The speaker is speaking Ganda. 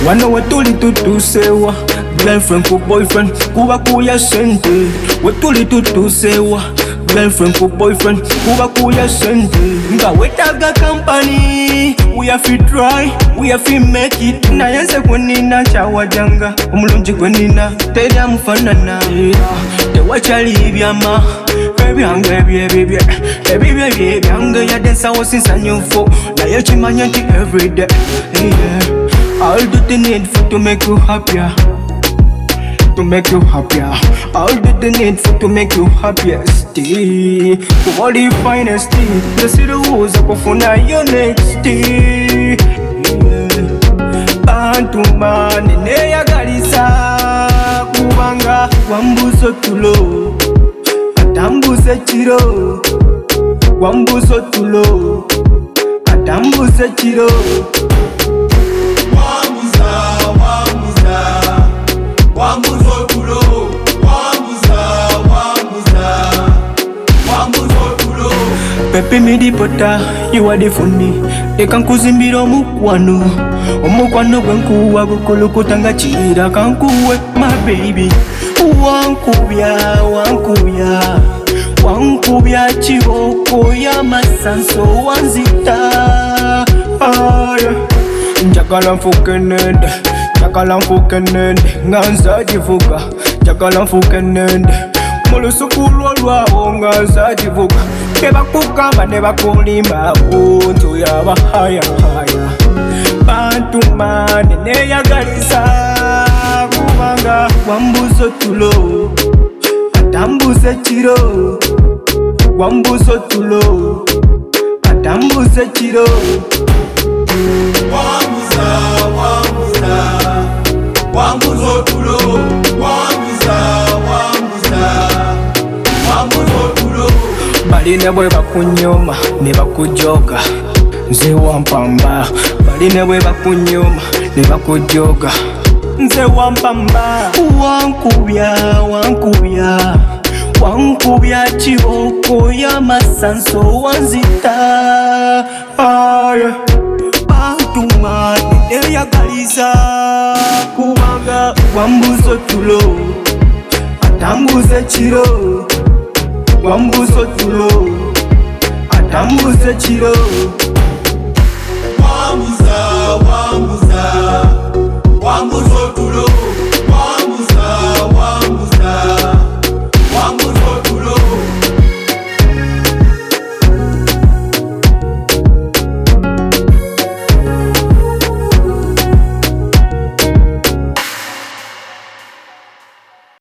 Wano wetuli tutusewa girlfriend ku boyfriend kuba kuya sente. Wetuli tutusewa girlfriend ku boyfriend kuba kuya sente. Nga wetaga company we have to try, we have to make it. Nayenze kwenina chawajanga omulungi kwenina teri amufanana. Tewachali ibyama ebyange ebyebibye ebibye byange yadde nsawo sinsanyufu naye kimanye nti everyday I'll do the needful to make you happier, to make you happier. I'll do the needful to make you happier. Stay to all the finest tea. You see the woes up for now your next tea. Bantu man neya galisa kubanga wambuzo tulo atambuze chiro. Wambuzo tulo atambuze chiro. Wambuzo tulo, wambuzo tulo. Pepe me di pota, you are the funny. Eka nkuzimbira omukwano gwenkuwa gukulukutanga chira kankuwe my baby. Wankubya chiboko ya masanso wanzita. Njagala mfukenende, njagala mfukenende nganza jivuga. Njagala mfukenende mulusuku lwawo nganza jivuga. Nebakugamba nebakulimba ntu yaba haya haya. Bantu mane neyagalisa kubanga wambuzo tulo atambuze chiro. Wambuzo tulo atambuze chiro. Wambuzo tulo, wambuzo tulo. Baline bwe bakunyoma ne bakujoga nze wampamba. Baline bwe bakunyoma ne bakujoga nze wampamba. Wankubya chiboko ya masanso wanzita. Bantu mane neyagalisa kubanga wambuzo tulo atambuze chiro. Wambuzo tulo atambuze chiro. Wambuzo tulo.